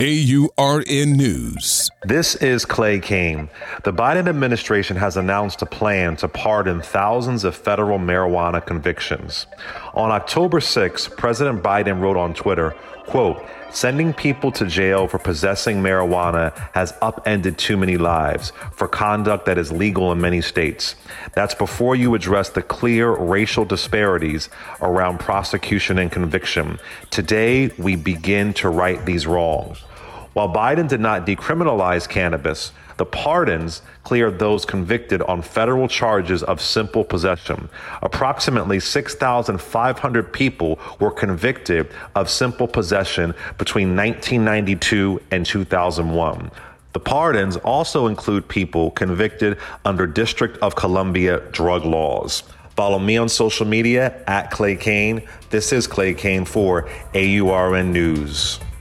AURN News. This is Clay Cane. The Biden administration has announced a plan to pardon thousands of federal marijuana convictions. On October 6, President Biden wrote on Twitter, quote, "Sending people to jail for possessing marijuana has upended too many lives for conduct that is legal in many states. That's before you address the clear racial disparities around prosecution and conviction. Today, we begin to right these wrongs." While Biden did not decriminalize cannabis, the pardons cleared those convicted on federal charges of simple possession. Approximately 6,500 people were convicted of simple possession between 1992 and 2001. The pardons also include people convicted under District of Columbia drug laws. Follow me on social media at Clay Cane. This is Clay Cane for AURN News.